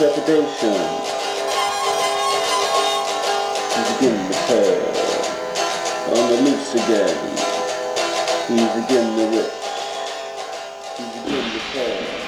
trepidation. He's again the pearl, on the loose again. He's again the rich. He's again the pearl.